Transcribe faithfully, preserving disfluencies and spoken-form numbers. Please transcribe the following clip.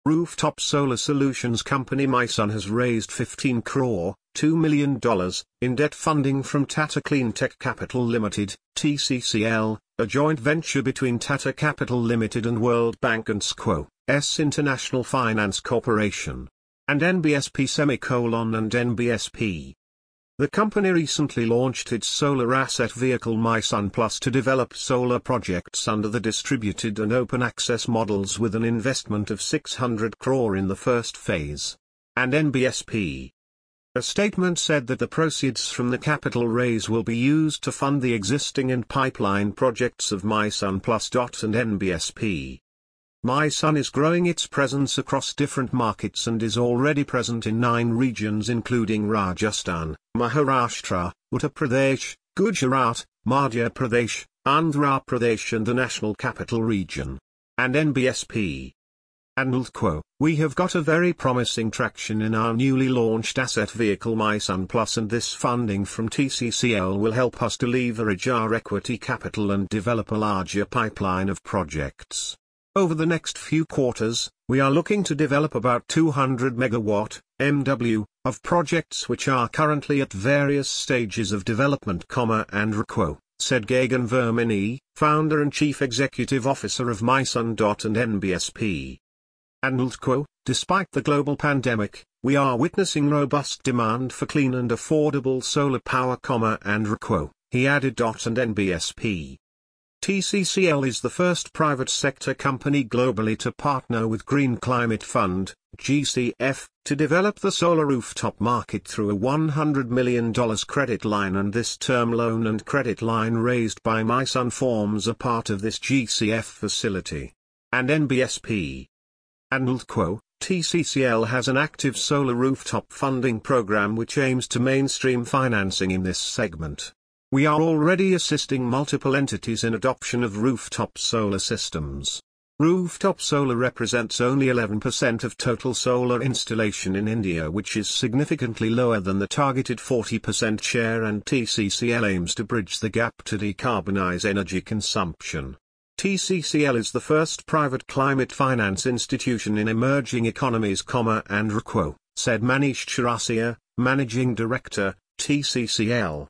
Rooftop solar solutions company MySun has raised fifteen crore, two million dollars, in debt funding from Tata Cleantech Capital Limited, T C C L, a joint venture between Tata Capital Limited and World Bank and S C O, International Finance Corporation, and N B S P semicolon and N B S P. The company recently launched its solar asset vehicle MySun Plus to develop solar projects under the distributed and open access models with an investment of six hundred crore in the first phase. And N B S P. A statement said that the proceeds from the capital raise will be used to fund the existing and pipeline projects of MySun Plus. And N B S P. MySun is growing its presence across different markets and is already present in nine regions including Rajasthan, Maharashtra, Uttar Pradesh, Gujarat, Madhya Pradesh, Andhra Pradesh and the National Capital Region. And N B S P. And quote, we have got a very promising traction in our newly launched asset vehicle MySun Plus, and this funding from T C C L will help us to leverage our equity capital and develop a larger pipeline of projects. Over the next few quarters, we are looking to develop about two hundred megawatt, M W, of projects which are currently at various stages of development, and requo, said Gagan Vermini, founder and chief executive officer of MySun. And N B S P. And quote, despite the global pandemic, we are witnessing robust demand for clean and affordable solar power, and requo, he added. And N B S P. T C C L is the first private sector company globally to partner with Green Climate Fund, G C F, to develop the solar rooftop market through a one hundred million dollars credit line, and this term loan and credit line raised by MySun forms a part of this G C F facility. And N B S P. And quote, T C C L has an active solar rooftop funding program which aims to mainstream financing in this segment. We are already assisting multiple entities in adoption of rooftop solar systems. Rooftop solar represents only eleven percent of total solar installation in India, which is significantly lower than the targeted forty percent share, and T C C L aims to bridge the gap to decarbonize energy consumption. T C C L is the first private climate finance institution in emerging economies, and requo, said Manish Chaurasia, Managing Director, T C C L.